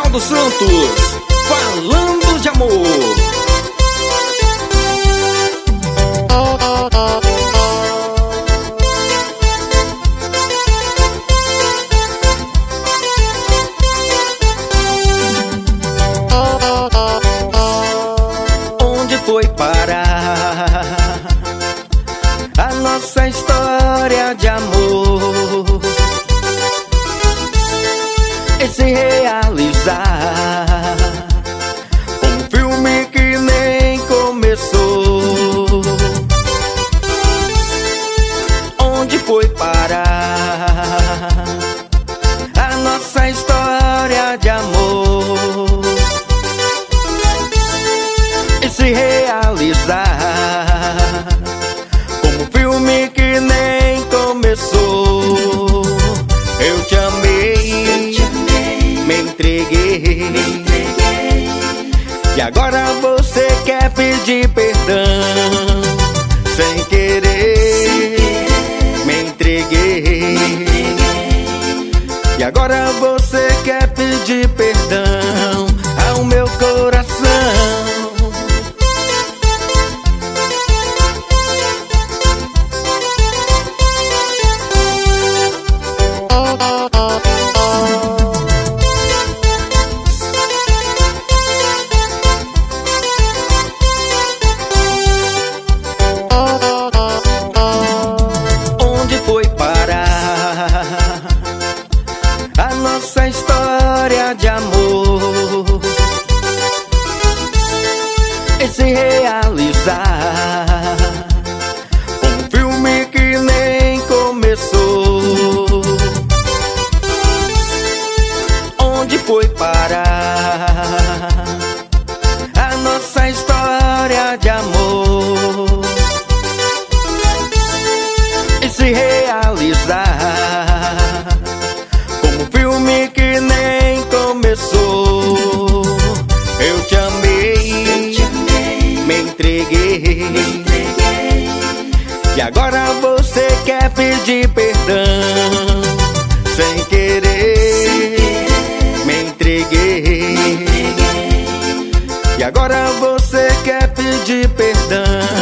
Ricardo Santos, falando de amor. Onde foi parar a nossa história de amor? E se realizar um filme que nem começou. Onde foi parar a nossa história de amor? E se realizar um filme que nem começou. Eu te amei, me entreguei, e agora você quer pedir perdão. Sem querer, me entreguei, e agora você quer pedir perdão ao meu coração. A nossa história de amor, e se realizar um filme que nem começou. Onde foi parar a nossa história de amor? E se realizar filme que nem começou. Eu te amei, me entreguei, e agora você quer pedir perdão. Sem querer, me entreguei, e agora você quer pedir perdão.